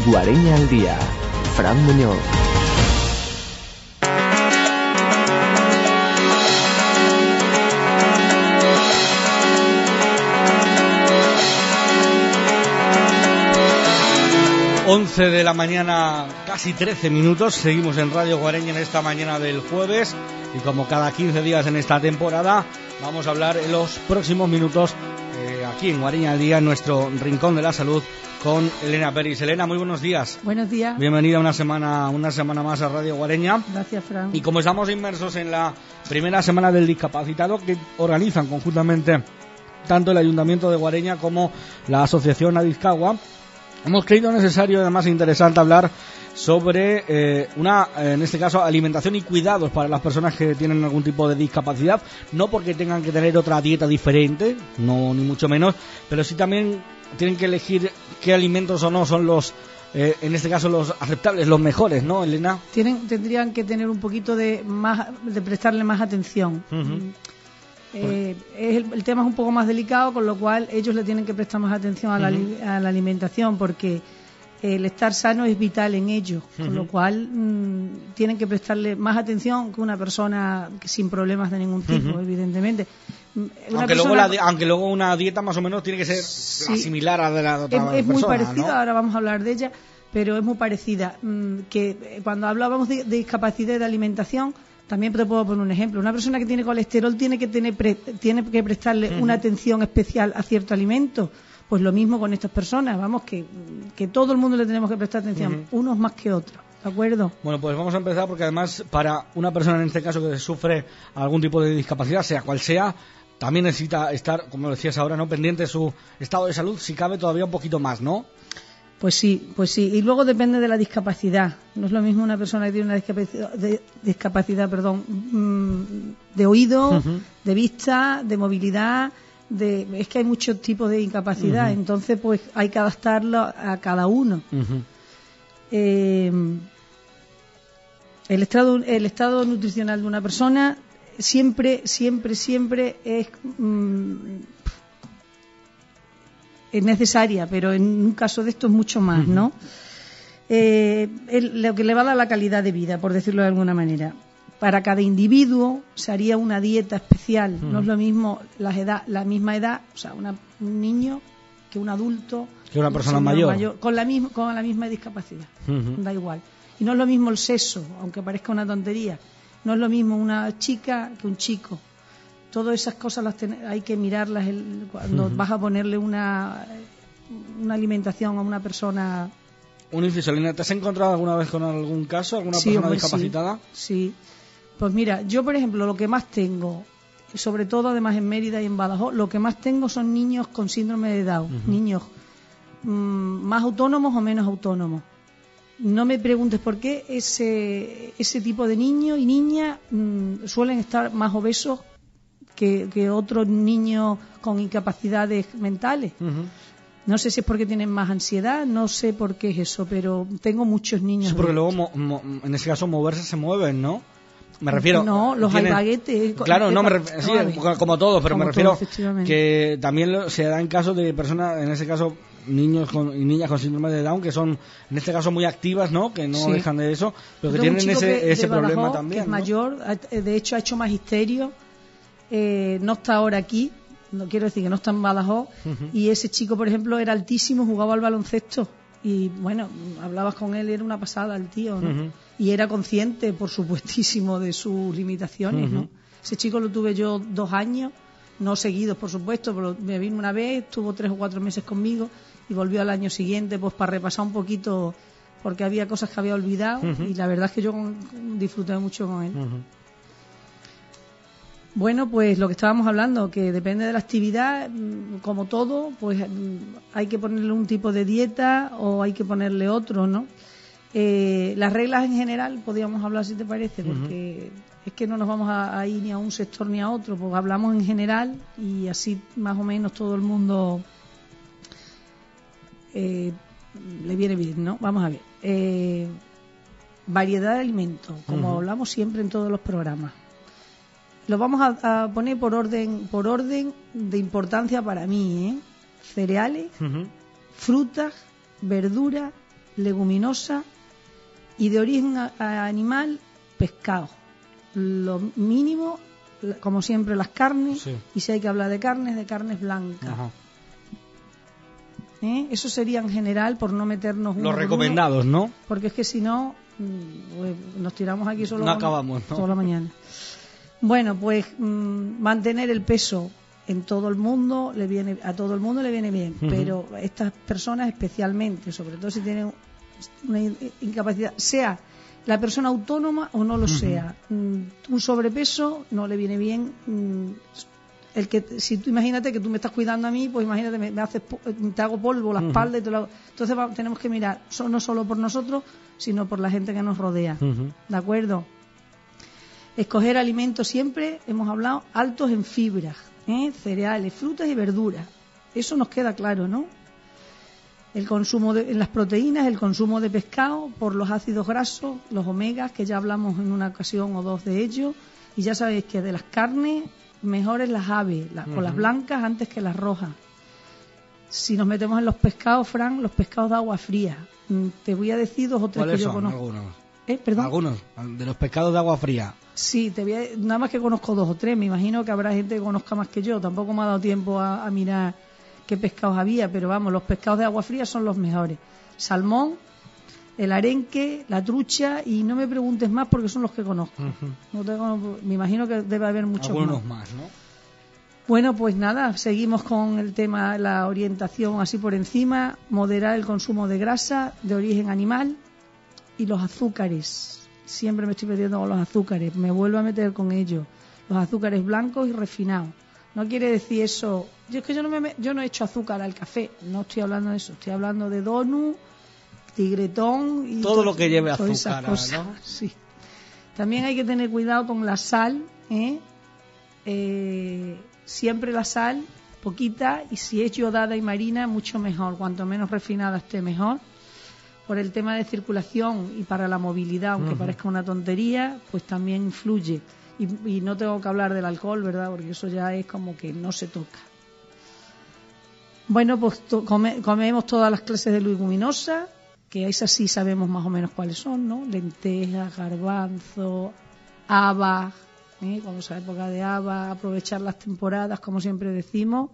Guareña al día. Fran Muñoz. Once de la mañana, casi 13 minutos. Seguimos en Radio Guareña en esta mañana del jueves. Y como cada 15 días en esta temporada, vamos a hablar en los próximos minutos aquí en Guareña al día, en nuestro Rincón de la Salud, con Elena Peris. Elena, muy buenos días. Buenos días. Bienvenida una semana más a Radio Guareña. Gracias, Fran. Y como estamos inmersos en la primera semana del discapacitado, que organizan conjuntamente tanto el Ayuntamiento de Guareña como la Asociación Adizcagua, hemos creído necesario, además interesante, hablar sobre en este caso, alimentación y cuidados para las personas que tienen algún tipo de discapacidad, no porque tengan que tener otra dieta diferente, no, ni mucho menos, pero sí también tienen que elegir qué alimentos o no son los, en este caso, los aceptables, los mejores, ¿no, Elena? Tendrían que tener un poquito de prestarle más atención. Uh-huh. El tema es un poco más delicado, con lo cual ellos le tienen que prestar más atención a la alimentación, porque el estar sano es vital en ellos, con lo cual tienen que prestarle más atención que una persona sin problemas de ningún tipo, evidentemente. Aunque luego una dieta más o menos tiene que ser similar a la de otra persona. Es muy parecida, ¿no? Ahora vamos a hablar de ella, pero es muy parecida. Que cuando hablábamos de discapacidad de alimentación, también te puedo poner un ejemplo. Una persona que tiene colesterol tiene que prestarle una atención especial a cierto alimento. Pues lo mismo con estas personas, vamos, que todo el mundo le tenemos que prestar atención, unos más que otros, ¿de acuerdo? Bueno, pues vamos a empezar, porque además para una persona en este caso que sufre algún tipo de discapacidad, sea cual sea, también necesita estar, como decías ahora, no pendiente de su estado de salud, si cabe todavía un poquito más, ¿no? Pues sí, y luego depende de la discapacidad. No es lo mismo una persona que tiene una discapacidad de oído, de vista, de movilidad. Es que hay muchos tipos de incapacidad, entonces pues hay que adaptarlo a cada uno. El estado nutricional de una persona siempre es necesaria, pero en un caso de esto es mucho más, ¿no? Lo que le va a dar la calidad de vida, por decirlo de alguna manera. Para cada individuo se haría una dieta especial. No es lo mismo la misma edad, o sea, un niño que un adulto, que una persona mayor con la misma discapacidad. Da igual. Y no es lo mismo el sexo, aunque parezca una tontería. No es lo mismo una chica que un chico. Todas esas cosas hay que mirarlas cuando vas a ponerle una alimentación a una persona. Un inciso, Elena, ¿te has encontrado alguna vez con algún caso, alguna persona discapacitada? Sí. Pues mira, yo por ejemplo lo que más tengo, sobre todo además en Mérida y en Badajoz, lo que más tengo son niños con síndrome de Down, niños más autónomos o menos autónomos. No me preguntes por qué ese tipo de niños y niñas suelen estar más obesos que otros niños con incapacidades mentales. No sé si es porque tienen más ansiedad, no sé por qué es eso, pero tengo muchos niños. Sí, porque luego en ese caso moverse se mueven, ¿no? Me refiero... No, los albaguetes... Claro, no, sí, como todos, pero me refiero que también se da en casos de personas, en ese caso niños y niñas con síndrome de Down, que son en este caso muy activas, ¿no? Que no dejan de eso, pero que tienen ese problema también, que es mayor, de hecho ha hecho magisterio, no está ahora aquí, no quiero decir que no está en Badajoz, y ese chico, por ejemplo, era altísimo, jugaba al baloncesto, y bueno, hablabas con él, era una pasada el tío, ¿no? Y era consciente, por supuestísimo, de sus limitaciones, ¿no? Ese chico lo tuve yo 2 años, no seguidos, por supuesto, pero me vino una vez, estuvo 3 o 4 meses conmigo y volvió al año siguiente, pues para repasar un poquito, porque había cosas que había olvidado, y la verdad es que yo disfruté mucho con él. Bueno, pues lo que estábamos hablando, que depende de la actividad, como todo, pues hay que ponerle un tipo de dieta o hay que ponerle otro, ¿no? Las reglas en general, podríamos hablar, si te parece, porque es que no nos vamos a ir ni a un sector ni a otro, pues hablamos en general y así más o menos todo el mundo le viene bien, ¿no? Vamos a ver. Variedad de alimentos, como hablamos siempre en todos los programas. Lo vamos a poner por orden de importancia para mí, ¿eh? Cereales, frutas, verduras leguminosa y de origen animal, pescado. Lo mínimo, como siempre, las carnes, Sí. y si hay que hablar de carnes blancas. Ajá. Eso sería en general, por no meternos uno Los por recomendados, ¿no? uno, porque es que si no, pues, nos tiramos aquí solo No acabamos, ¿no? toda la mañana. Bueno, pues mantener el peso en todo el mundo a todo el mundo le viene bien, pero estas personas especialmente, sobre todo si tienen una incapacidad, sea la persona autónoma o no lo sea, un sobrepeso no le viene bien. El que, si tú imagínate que tú me estás cuidando a mí, pues imagínate, te hago polvo la espalda y te lo hago. Entonces tenemos que mirar no solo por nosotros, sino por la gente que nos rodea. ¿De acuerdo? Escoger alimentos siempre, hemos hablado, altos en fibras, cereales, frutas y verduras. Eso nos queda claro, ¿no? El consumo en las proteínas, el consumo de pescado por los ácidos grasos, los omegas, que ya hablamos en una ocasión o dos de ellos. Y ya sabéis que de las carnes, mejores las aves, o las blancas antes que las rojas. Si nos metemos en los pescados, Fran, los pescados de agua fría. Te voy a decir 2 o 3 que yo conozco. Algunos. ¿Perdón? Algunos, de los pescados de agua fría. Sí, nada más que conozco 2 o 3. Me imagino que habrá gente que conozca más que yo. Tampoco me ha dado tiempo a mirar qué pescados había, pero vamos, los pescados de agua fría son los mejores. Salmón, el arenque, la trucha, y no me preguntes más porque son los que conozco. Me imagino que debe haber muchos Algunos más. más, ¿no? Bueno, pues nada, seguimos con el tema, la orientación así por encima, moderar el consumo de grasa de origen animal y los azúcares. Siempre me estoy metiendo con los azúcares, me vuelvo a meter con ellos. Los azúcares blancos y refinados. No quiere decir eso. Yo no he hecho azúcar al café, no estoy hablando de eso, estoy hablando de donut, tigretón y todo lo que lleve todas azúcar, esas cosas, ¿no? sí. También hay que tener cuidado con la sal, siempre la sal, poquita, y si es yodada y marina, mucho mejor. Cuanto menos refinada esté, mejor. Por el tema de circulación y para la movilidad, aunque parezca una tontería, pues también influye. Y no tengo que hablar del alcohol, ¿verdad? Porque eso ya es como que no se toca. Bueno, pues comemos todas las clases de leguminosas, que esas sí sabemos más o menos cuáles son, ¿no? Lentejas, garbanzo, habas, cuando es la época de habas, aprovechar las temporadas, como siempre decimos.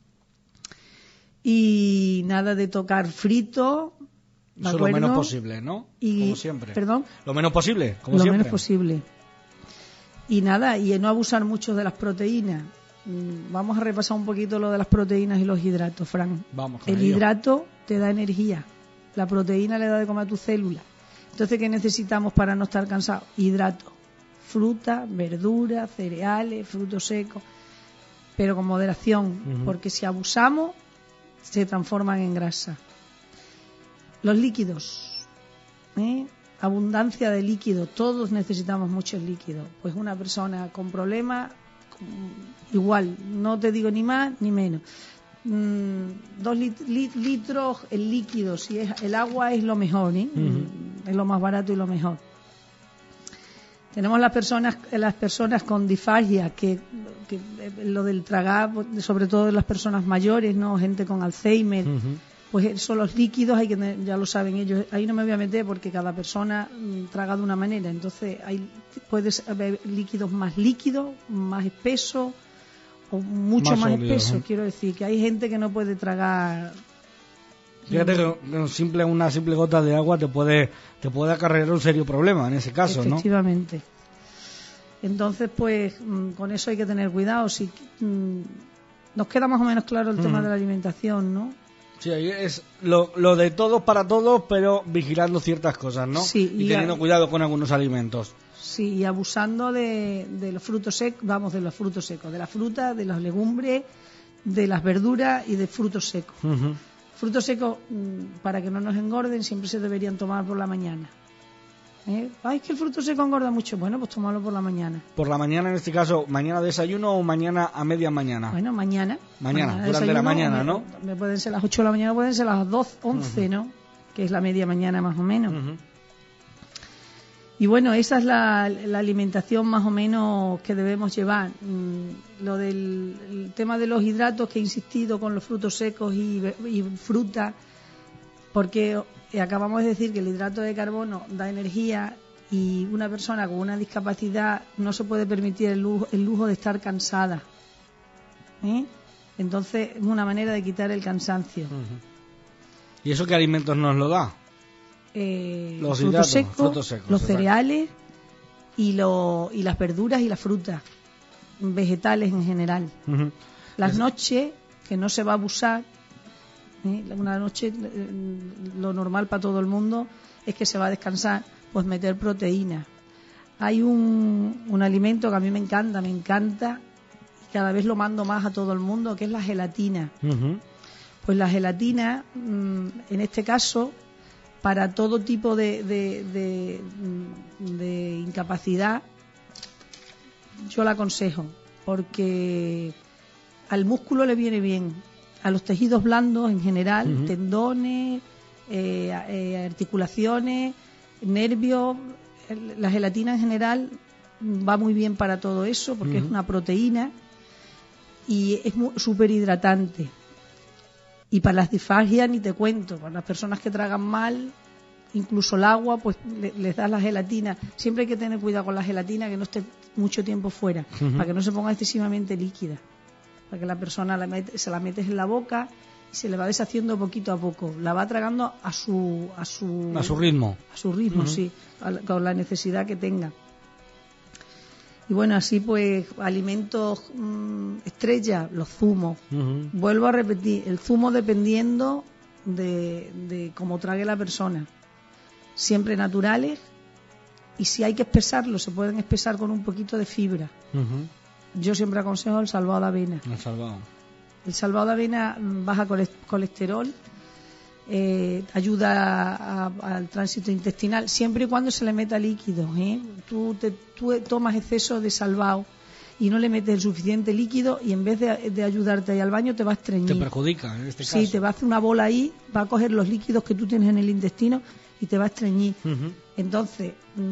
Y nada de tocar frito. Eso lo menos posible, ¿no? Como siempre. ¿Perdón? Lo menos posible, como lo siempre. Lo menos posible. Y nada, y no abusar mucho de las proteínas. Vamos a repasar un poquito lo de las proteínas y los hidratos, Fran. Vamos con El ello. hidrato te da energía. La proteína le da de comer a tu célula. Entonces, ¿qué necesitamos para no estar cansados? Hidrato. Fruta, verdura, cereales, frutos secos. Pero con moderación, porque si abusamos, se transforman en grasa. Los líquidos. Abundancia de líquido. Todos necesitamos muchos líquidos. Pues una persona con problemas, igual, no te digo ni más ni menos. 2 litros el líquido, si es el agua es lo mejor, es lo más barato y lo mejor. Tenemos las personas con disfagia, que lo del tragar, sobre todo las personas mayores, no, gente con Alzheimer. Pues son los líquidos, ya lo saben ellos, ahí no me voy a meter porque cada persona traga de una manera, entonces puedes haber líquidos, más espesos o mucho más espesos, quiero decir que hay gente que no puede tragar. Fíjate que una simple gota de agua te puede acarrear un serio problema en ese caso, ¿no? Efectivamente. Entonces, pues con eso hay que tener cuidado. Si nos queda más o menos claro el tema de la alimentación, ¿no? Sí, ahí es lo de todos para todos, pero vigilando ciertas cosas, ¿no? Sí, y teniendo cuidado con algunos alimentos. Sí, y abusando de los frutos secos, de los frutos secos, de la fruta, de las legumbres, de las verduras y de frutos secos. Frutos secos, para que no nos engorden, siempre se deberían tomar por la mañana. Es que el fruto seco engorda mucho. Bueno, pues tomarlo por la mañana. Por la mañana, en este caso, ¿mañana desayuno o mañana a media mañana? Bueno, mañana. Mañana, durante la mañana, ¿no? Me pueden ser las 8 de la mañana, pueden ser las 12, 11, ¿no? Que es la media mañana más o menos. Y bueno, esa es la alimentación más o menos que debemos llevar. Lo del el tema de los hidratos, que he insistido con los frutos secos y fruta, porque acabamos de decir que el hidrato de carbono da energía y una persona con una discapacidad no se puede permitir el lujo de estar cansada. Entonces es una manera de quitar el cansancio. ¿Y eso qué alimentos nos lo da? Los frutos secos, los cereales y las verduras y las frutas, vegetales en general. Las noches, que no se va a abusar, una noche lo normal para todo el mundo es que se va a descansar, pues meter proteínas. Hay un alimento que a mí me encanta, y cada vez lo mando más a todo el mundo, que es la gelatina. Pues la gelatina, en este caso, para todo tipo de incapacidad, yo la aconsejo, porque al músculo le viene bien, a los tejidos blandos en general, tendones, articulaciones, nervios, la gelatina en general va muy bien para todo eso, porque es una proteína y es súper hidratante. Y para las disfagias ni te cuento, para las personas que tragan mal, incluso el agua, pues les das la gelatina. Siempre hay que tener cuidado con la gelatina, que no esté mucho tiempo fuera, para que no se ponga excesivamente líquida, para que la persona se la metes en la boca y se le va deshaciendo poquito a poco, la va tragando a su ritmo. A su ritmo, sí, con la necesidad que tenga. Y bueno, así pues, alimentos estrella, los zumos. Vuelvo a repetir, el zumo dependiendo de cómo trague la persona. Siempre naturales, y si hay que espesarlo, se pueden espesar con un poquito de fibra. Yo siempre aconsejo el salvado de avena. El salvado de avena baja colesterol, ayuda al tránsito intestinal, siempre y cuando se le meta líquido. Tú tomas exceso de salvado y no le metes el suficiente líquido, y en vez de ayudarte ahí al baño te va a estreñir. Te perjudica en este caso. Sí, te va a hacer una bola ahí, va a coger los líquidos que tú tienes en el intestino y te va a estreñir. Entonces,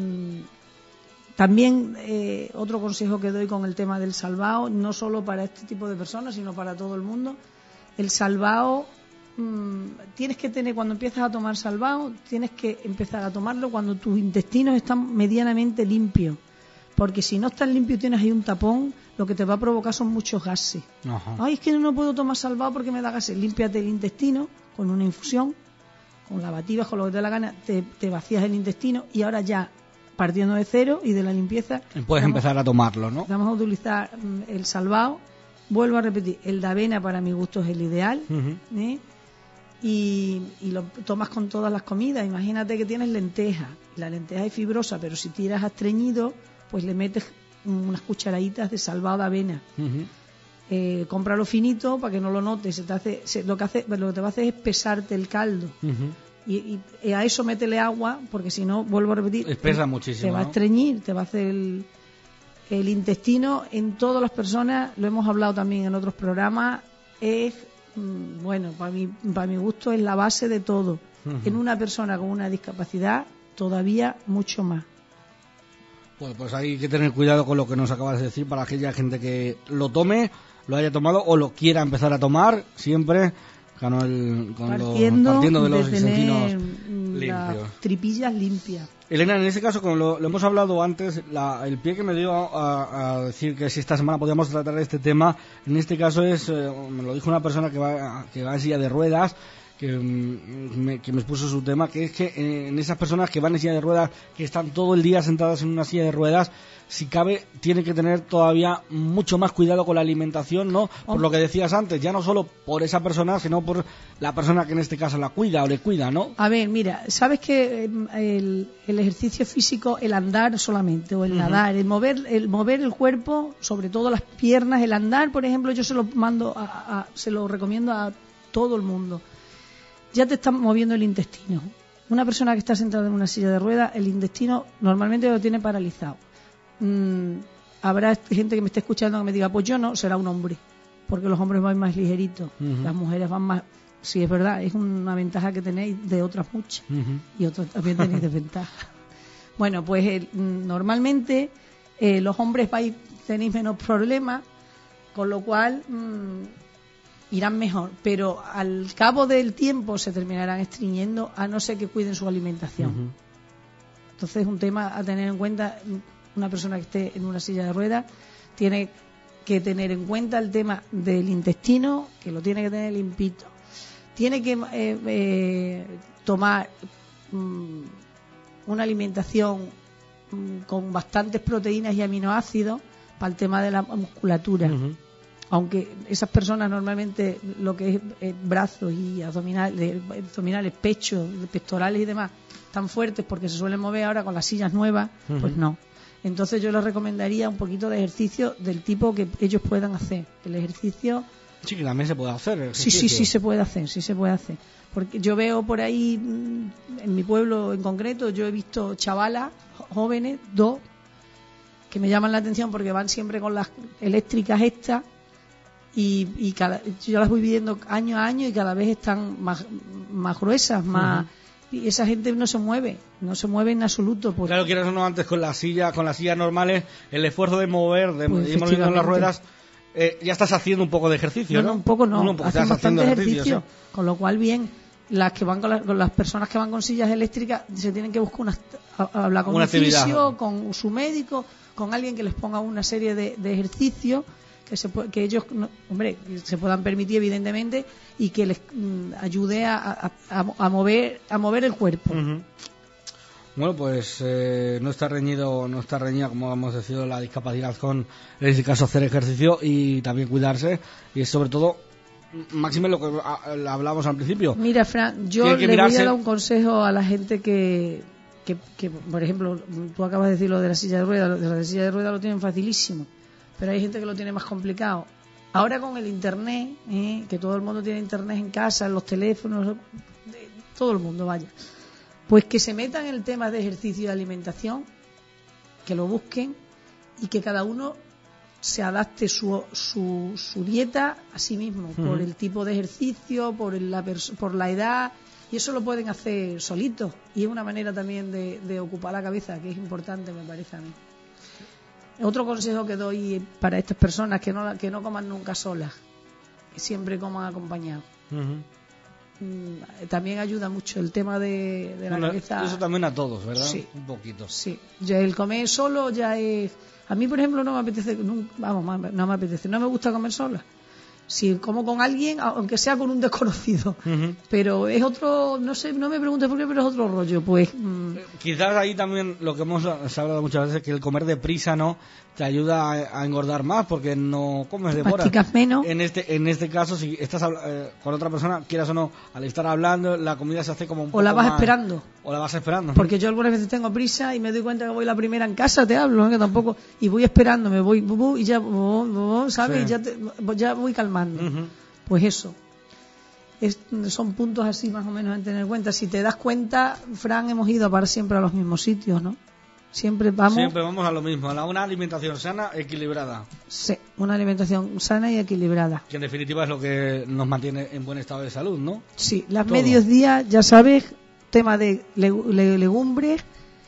también otro consejo que doy con el tema del salvado, no solo para este tipo de personas, sino para todo el mundo, el salvado tienes que tener, cuando empiezas a tomar salvado, tienes que empezar a tomarlo cuando tus intestinos están medianamente limpios, porque si no están limpios y tienes ahí un tapón, lo que te va a provocar son muchos gases. Ay, es que no puedo tomar salvado porque me da gases. Límpiate el intestino con una infusión, con lavativas, con lo que te dé la gana, te vacías el intestino, y ahora ya, partiendo de cero y de la limpieza, puedes empezar a tomarlo, ¿no? Vamos a utilizar el salvado. Vuelvo a repetir, el de avena para mi gusto es el ideal, y lo tomas con todas las comidas. Imagínate que tienes lenteja, la lenteja es fibrosa, pero si tiras a estreñido, pues le metes unas cucharaditas de salvado de avena. Cómpralo finito para que no lo notes. Lo que te va a hacer es pesarte el caldo. Y a eso métele agua, porque si no, vuelvo a repetir, espesa muchísimo, te va a estreñir, te va a hacer el intestino. En todas las personas, lo hemos hablado también en otros programas, es bueno, para mi gusto es la base de todo. En una persona con una discapacidad, todavía mucho más. Bueno, pues hay que tener cuidado con lo que nos acabas de decir, para aquella gente que lo tome, lo haya tomado o lo quiera empezar a tomar, siempre partiendo de los intestinos limpios. Las tripillas limpias. Elena, en este caso, como lo hemos hablado antes, el pie que me dio a decir que si esta semana podíamos tratar este tema, en este caso me lo dijo una persona que va en silla de ruedas, que me expuso su tema, que es que en esas personas que van en silla de ruedas, que están todo el día sentadas en una silla de ruedas, si cabe, tiene que tener todavía mucho más cuidado con la alimentación, ¿no? Por lo que decías antes, ya no solo por esa persona, sino por la persona que en este caso la cuida o le cuida, ¿no? A ver, mira, sabes que el ejercicio físico, el andar solamente, o el nadar, el mover el cuerpo, sobre todo las piernas, el andar, por ejemplo, yo se lo recomiendo a todo el mundo. Ya te está moviendo el intestino. Una persona que está sentada en una silla de ruedas, el intestino normalmente lo tiene paralizado. Habrá gente que me esté escuchando que me diga, pues yo no, será un hombre, porque los hombres van más ligeritos, las mujeres van más. Sí, es verdad, es una ventaja que tenéis de otras muchas, y otras también tenéis desventaja. Bueno, pues normalmente los hombres tenéis menos problemas, con lo cual irán mejor, pero al cabo del tiempo se terminarán estreñiendo a no ser que cuiden su alimentación. Entonces es un tema a tener en cuenta. Una persona que esté en una silla de ruedas tiene que tener en cuenta el tema del intestino, que lo tiene que tener limpito. Tiene que tomar una alimentación con bastantes proteínas y aminoácidos para el tema de la musculatura. Aunque esas personas normalmente lo que es brazos y abdominales, pechos, pectorales y demás, tan fuertes porque se suelen mover ahora con las sillas nuevas, pues no. Entonces yo les recomendaría un poquito de ejercicio del tipo que ellos puedan hacer. El ejercicio... Sí, que también se puede hacer. Sí, se puede hacer. Porque yo veo por ahí, en mi pueblo en concreto, yo he visto chavalas jóvenes, 2, que me llaman la atención porque van siempre con las eléctricas estas, y yo las voy viendo año a año y cada vez están más gruesas, más... Y esa gente no se mueve en absoluto. Pues. Claro, quieras o no, antes con las sillas normales, el esfuerzo de mover, de ir moviendo las ruedas, ya estás haciendo un poco de ejercicio, ¿no? Un poco no, hacen bastante ejercicio, ¿sí? Con lo cual bien, las que van con las personas que van con sillas eléctricas se tienen que buscar hablar con un fisio, con su médico, con alguien que les ponga una serie de ejercicios que ellos, se puedan permitir evidentemente, y que les ayude a mover el cuerpo. Bueno, pues no está reñida, como hemos decidido, la discapacidad con, en este caso, hacer ejercicio y también cuidarse, y sobre todo, máxime lo que hablábamos al principio. Mira, Fran, yo le voy a dar un consejo a la gente que por ejemplo, tú acabas de decir lo de la silla de ruedas. De la silla de ruedas lo tienen facilísimo, pero hay gente que lo tiene más complicado. Ahora con el internet, que todo el mundo tiene internet en casa, en los teléfonos, todo el mundo, vaya, pues que se metan en el tema de ejercicio y de alimentación, que lo busquen y que cada uno se adapte su dieta a sí mismo, por el tipo de ejercicio, por la edad, y eso lo pueden hacer solitos, y es una manera también de ocupar la cabeza, que es importante, me parece a mí. Otro consejo que doy para estas personas, que no coman nunca solas, que siempre coman acompañados. También ayuda mucho el tema de la cabeza. Eso también a todos, ¿verdad? Sí. Un poquito. Sí. Ya el comer solo ya es... A mí, por ejemplo, no me apetece, no me gusta comer sola. Si como con alguien, aunque sea con un desconocido, pero es otro, no sé, no me preguntes por qué, pero es otro rollo, pues. Quizás ahí también lo que se ha hablado muchas veces, que el comer deprisa, ¿no?, te ayuda a engordar más, porque no comes de hora. Masticas menos. En este caso, si estás con otra persona, quieras o no, al estar hablando, la comida se hace como un poco O la vas más, esperando. O la vas esperando. Porque yo algunas veces tengo prisa y me doy cuenta que voy la primera en casa, te hablo, ¿no?, que tampoco, y voy esperando, me voy, y ya, ¿sabes? Sí. Y ya voy calmando. Pues eso. Son puntos así más o menos a tener en cuenta. Si te das cuenta, Fran, hemos ido para siempre a los mismos sitios, ¿no? Siempre vamos a lo mismo, a una alimentación sana, equilibrada. Sí, una alimentación sana y equilibrada. Que en definitiva es lo que nos mantiene en buen estado de salud, ¿no? Sí, las mediodías, ya sabes, tema de legumbres,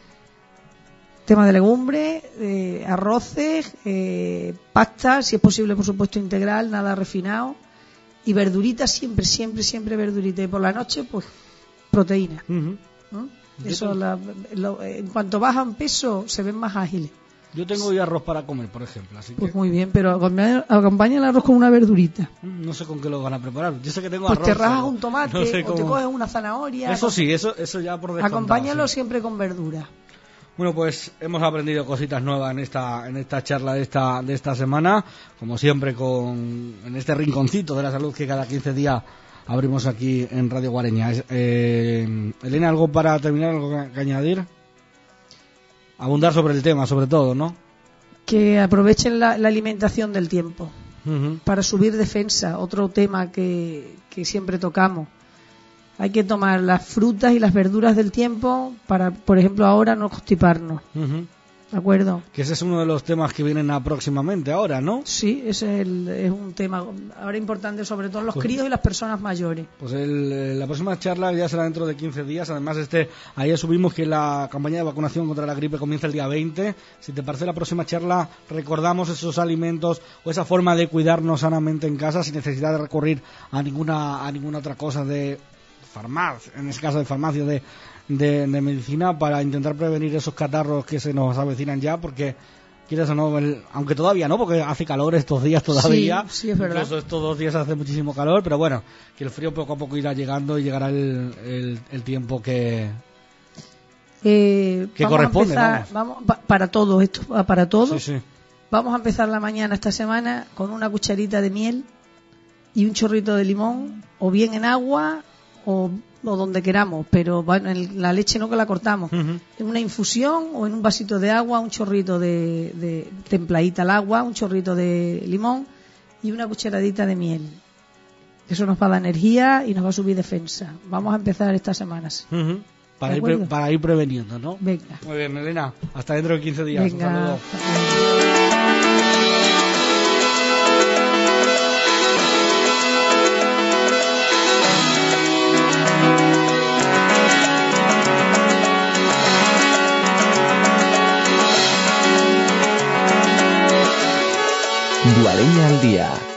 arroces, pastas, si es posible, por supuesto, integral, nada refinado, y verduritas, siempre verdurita. Y por la noche, pues, proteína. Eso, en cuanto bajan peso, se ven más ágiles. Yo tengo hoy arroz para comer, por ejemplo. Así pues muy bien, pero acompaña el arroz con una verdurita. No sé con qué lo van a preparar. Yo sé que tengo pues arroz. Te rajas un tomate, no sé o te coges una zanahoria. Eso sí, eso ya por descontado. Acompáñalo siempre con verdura. Bueno, pues hemos aprendido cositas nuevas en esta charla de esta semana, como siempre en este rinconcito de la salud que cada 15 días abrimos aquí en Radio Guareña. Elena, ¿algo para terminar, algo que añadir? Abundar sobre el tema, sobre todo, ¿no? Que aprovechen la alimentación del tiempo para subir defensa, otro tema que siempre tocamos. Hay que tomar las frutas y las verduras del tiempo para, por ejemplo, ahora no constiparnos. ¿De acuerdo? Que ese es uno de los temas que vienen próximamente ahora, ¿no? Sí, ese es un tema ahora importante, sobre todo los críos y las personas mayores. Pues la próxima charla ya será dentro de 15 días. Además, ayer subimos que la campaña de vacunación contra la gripe comienza el día 20. Si te parece, la próxima charla recordamos esos alimentos o esa forma de cuidarnos sanamente en casa sin necesidad de recurrir a ninguna otra cosa de farmacia, en este caso de farmacia, de medicina, para intentar prevenir esos catarros que se nos avecinan ya, porque quieres o no, aunque todavía no, porque hace calor estos días todavía. Sí, es verdad. Incluso estos 2 días hace muchísimo calor, pero bueno, que el frío poco a poco irá llegando y llegará el tiempo que corresponde. Para todos, esto para todos. Sí. Vamos a empezar la mañana esta semana con una cucharita de miel y un chorrito de limón, o bien en agua o donde queramos, pero bueno, en la leche no, que la cortamos. En una infusión o en un vasito de agua, un chorrito de templadita al agua, un chorrito de limón y una cucharadita de miel. Eso nos va a dar energía y nos va a subir defensa. Vamos a empezar estas semanas. Para ir preveniendo, ¿no? Venga. Muy bien, Elena. Hasta dentro de 15 días. Venga. Un saludo. Guareña al día.